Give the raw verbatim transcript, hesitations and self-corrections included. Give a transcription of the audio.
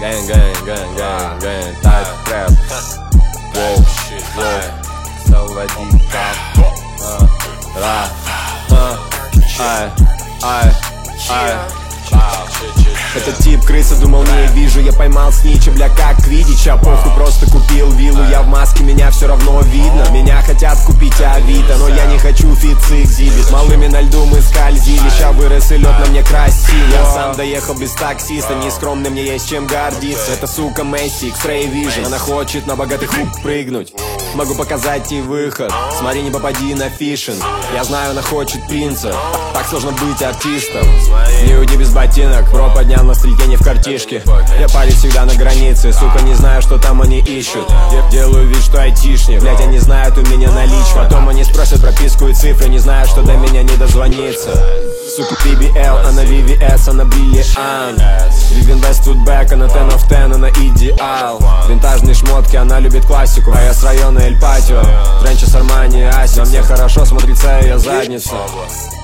Gang, gang, gang, gang, gang, тайп рэп. Воу, воу, Салвадик, ра, ай, ай, ай. Этот тип крыса, думал, не вижу. Я поймал снича, бля, как Квидича. Похуй, просто купил виллу. Я в маске, меня все равно видно. Меня хотят купить Авито, но я не хочу фит с экзибит. Малыми на льду мы скользили. Ща вырос и лед на мне красив. Я сам доехал без таксиста. Нескромный, мне есть чем гордиться. Это сука Месси, X-Ray Vision. Она хочет на богатый хук прыгнуть. Могу показать ей выход. Смотри, не попади на фишинг. Я знаю, она хочет принца. Так сложно быть артистом. Не уйди без ботинок. Бро поднял настроение в картишке. Я парень всегда на границе. Сука, не знаю, что там они ищут. Я делаю вид, что айтишник. Блять, они знают, у меня наличка. Потом они спросят прописку и цифры. Не знаю, что до меня не дозвониться. Сука, би би эл, она ви ви эс, она бриллиант. Вивен Вествуд Бэк, она ten of ten, она идеал. Винтажные шмотки, она любит классику. А я с района Эль Патио. Тренчес, Армани, Аси. На мне хорошо смотрится ее задница.